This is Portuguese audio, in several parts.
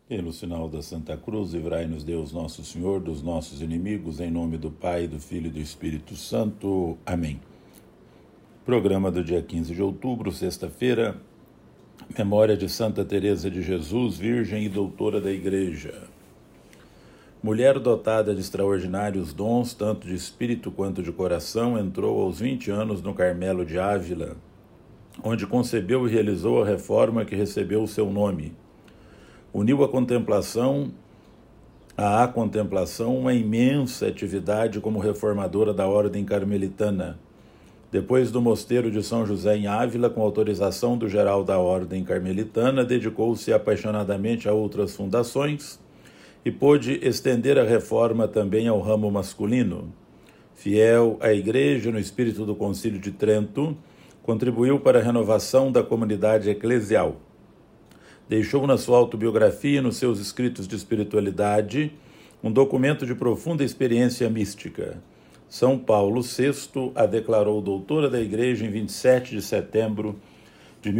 Pelo sinal da Santa Cruz, livrai-nos Deus nosso Senhor dos nossos inimigos, em nome do Pai, do Filho e do Espírito Santo. Amém. Programa do dia 15 de outubro, sexta-feira, memória de Santa Teresa de Jesus, virgem e doutora da Igreja. Mulher dotada de extraordinários dons, tanto de espírito quanto de coração, entrou aos 20 anos no Carmelo de Ávila, onde concebeu e realizou a reforma que recebeu o seu nome. Uniu à contemplação uma imensa atividade como reformadora da ordem carmelitana. Depois do mosteiro de São José em Ávila, com autorização do geral da ordem carmelitana, dedicou-se apaixonadamente a outras fundações e pôde estender a reforma também ao ramo masculino. Fiel à Igreja no espírito do Concílio de Trento, contribuiu para a renovação da comunidade eclesial. Deixou na sua autobiografia e nos seus escritos de espiritualidade um documento de profunda experiência mística. São Paulo VI a declarou doutora da Igreja em 27 de setembro de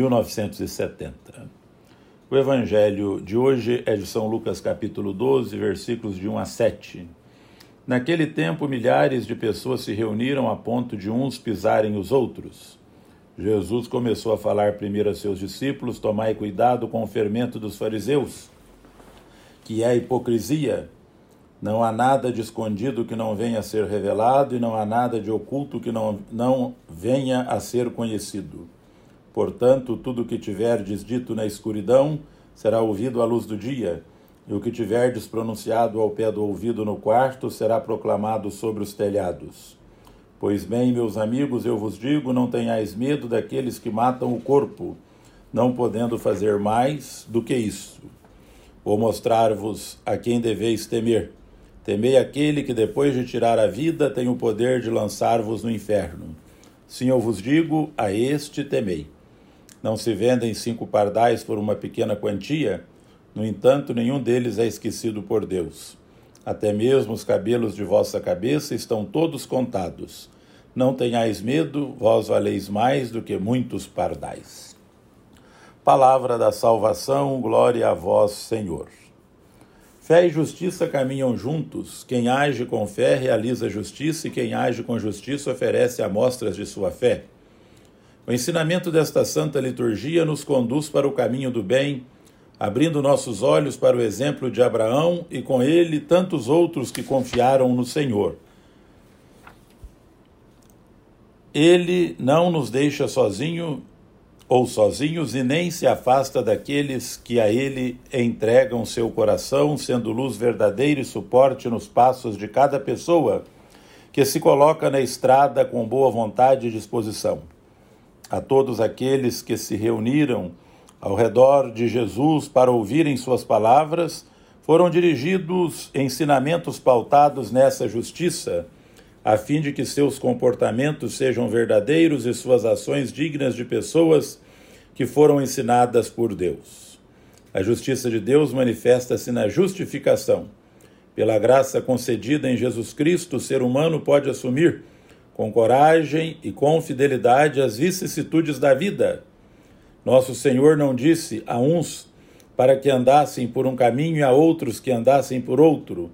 1970. O evangelho de hoje é de São Lucas capítulo 12, versículos de 1 a 7. Naquele tempo, milhares de pessoas se reuniram a ponto de uns pisarem os outros. Jesus começou a falar primeiro a seus discípulos: tomai cuidado com o fermento dos fariseus, que é a hipocrisia. Não há nada de escondido que não venha a ser revelado, e não há nada de oculto que não venha a ser conhecido. Portanto, tudo o que tiverdes dito na escuridão será ouvido à luz do dia, e o que tiverdes pronunciado ao pé do ouvido no quarto será proclamado sobre os telhados. Pois bem, meus amigos, eu vos digo, não tenhais medo daqueles que matam o corpo, não podendo fazer mais do que isso. Vou mostrar-vos a quem deveis temer. Temei aquele que, depois de tirar a vida, tem o poder de lançar-vos no inferno. Sim, eu vos digo, a este temei. Não se vendem 5 pardais por uma pequena quantia? No entanto, nenhum deles é esquecido por Deus. Até mesmo os cabelos de vossa cabeça estão todos contados. Não tenhais medo, vós valeis mais do que muitos pardais. Palavra da salvação, glória a vós, Senhor. Fé e justiça caminham juntos. Quem age com fé realiza a justiça, e quem age com justiça oferece amostras de sua fé. O ensinamento desta santa liturgia nos conduz para o caminho do bem, abrindo nossos olhos para o exemplo de Abraão e com ele tantos outros que confiaram no Senhor. Ele não nos deixa sozinhos e nem se afasta daqueles que a ele entregam seu coração, sendo luz verdadeira e suporte nos passos de cada pessoa que se coloca na estrada com boa vontade e disposição. A todos aqueles que se reuniram ao redor de Jesus para ouvirem suas palavras, foram dirigidos ensinamentos pautados nessa justiça, a fim de que seus comportamentos sejam verdadeiros e suas ações dignas de pessoas que foram ensinadas por Deus. A justiça de Deus manifesta-se na justificação. Pela graça concedida em Jesus Cristo, o ser humano pode assumir, com coragem e com fidelidade, as vicissitudes da vida. Nosso Senhor não disse a uns para que andassem por um caminho e a outros que andassem por outro,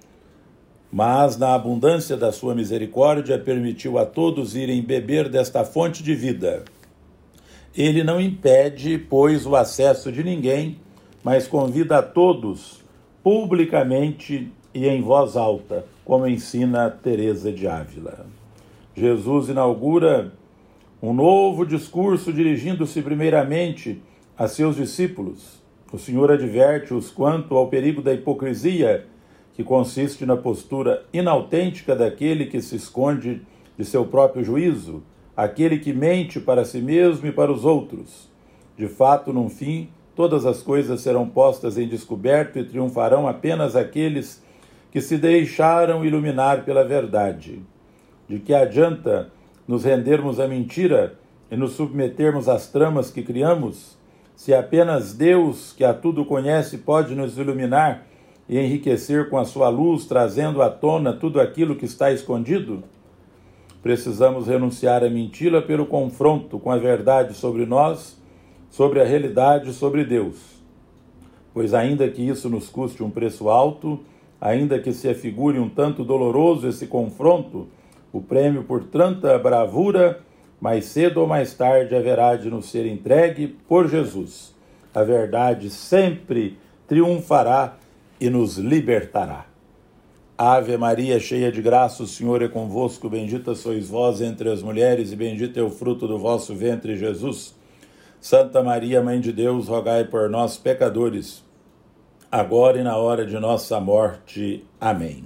mas na abundância da sua misericórdia permitiu a todos irem beber desta fonte de vida. Ele não impede, pois, o acesso de ninguém, mas convida a todos publicamente e em voz alta, como ensina Teresa de Ávila. Jesus inaugura um novo discurso dirigindo-se primeiramente a seus discípulos. O Senhor adverte-os quanto ao perigo da hipocrisia, que consiste na postura inautêntica daquele que se esconde de seu próprio juízo, aquele que mente para si mesmo e para os outros. De fato, no fim, todas as coisas serão postas em descoberto e triunfarão apenas aqueles que se deixaram iluminar pela verdade. De que adianta nos rendermos à mentira e nos submetermos às tramas que criamos, se apenas Deus, que a tudo conhece, pode nos iluminar e enriquecer com a sua luz, trazendo à tona tudo aquilo que está escondido? Precisamos renunciar à mentira pelo confronto com a verdade sobre nós, sobre a realidade, sobre Deus. pois ainda que isso nos custe um preço alto, ainda que se afigure um tanto doloroso esse confronto, o prêmio por tanta bravura, mais cedo ou mais tarde haverá de nos ser entregue por Jesus. A verdade sempre triunfará e nos libertará. Ave Maria, cheia de graça, o Senhor é convosco, bendita sois vós entre as mulheres e bendito é o fruto do vosso ventre, Jesus. Santa Maria, Mãe de Deus, rogai por nós, pecadores, agora e na hora de nossa morte. Amém.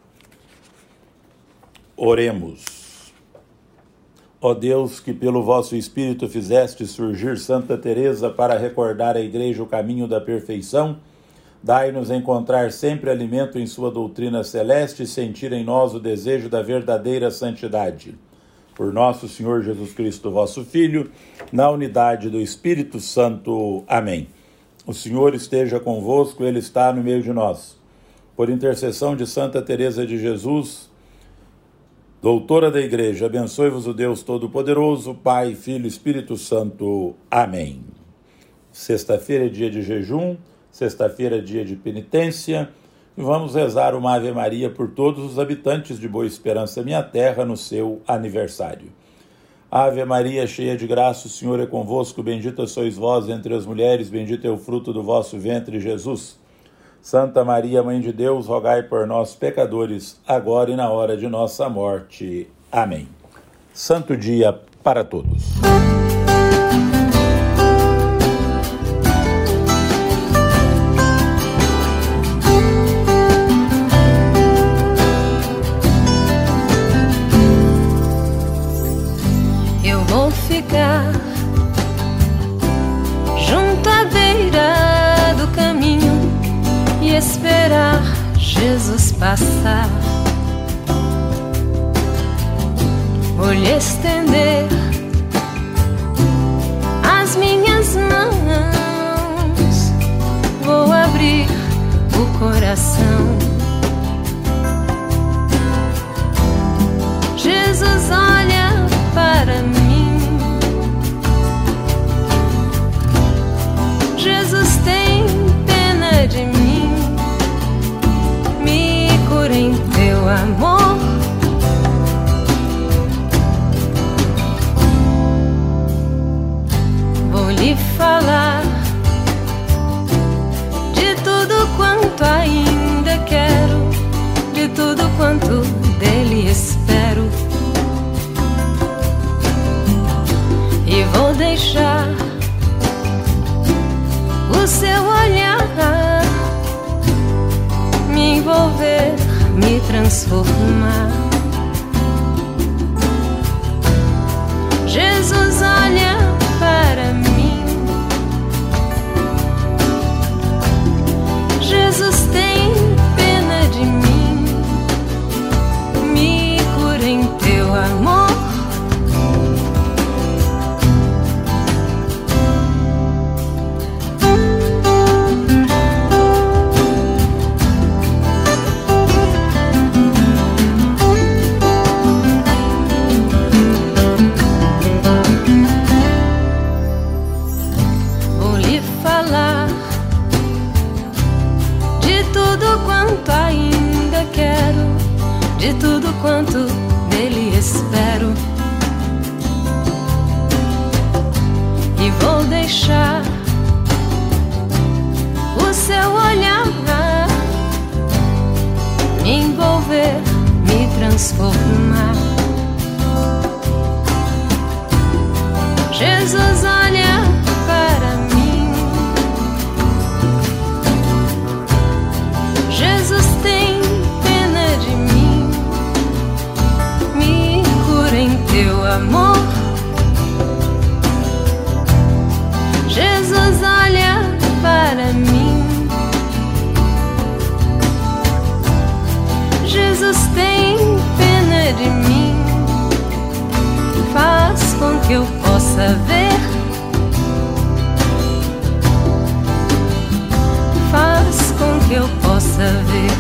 Oremos. Ó Deus, que pelo vosso Espírito fizeste surgir Santa Teresa para recordar à Igreja o caminho da perfeição, dai-nos encontrar sempre alimento em sua doutrina celeste e sentir em nós o desejo da verdadeira santidade. Por nosso Senhor Jesus Cristo, vosso Filho, na unidade do Espírito Santo. Amém. O Senhor esteja convosco, Ele está no meio de nós. Por intercessão de Santa Teresa de Jesus, doutora da Igreja, abençoe-vos o Deus Todo-Poderoso, Pai, Filho e Espírito Santo. Amém. Sexta-feira é dia de jejum, sexta-feira é dia de penitência, e vamos rezar uma Ave Maria por todos os habitantes de Boa Esperança, minha terra, no seu aniversário. Ave Maria, cheia de graça, o Senhor é convosco, bendita sois vós entre as mulheres, bendito é o fruto do vosso ventre, Jesus. Santa Maria, Mãe de Deus, rogai por nós, pecadores, agora e na hora de nossa morte. Amém. Santo dia para todos. Junto à beira do caminho e esperar Jesus passar. Vou lhe estender as minhas mãos, vou abrir o coração. Jesus olha para mim. Jesus tem pena de mim, me cura em teu amor. Vou lhe falar de tudo quanto ainda quero, de tudo quanto dele espero, e vou deixar o seu olhar me envolver, me transformar. Jesus olha para mim. Jesus tem pena de mim, me cura em teu amor. De tudo quanto dele espero, e vou deixar o seu olhar me envolver, me transformar. Jesus olha para mim. Jesus tem pena de mim, me cura em teu amor. Jesus olha para mim. Jesus tem pena de mim, faz com que eu possa ver, faz com que eu possa ver.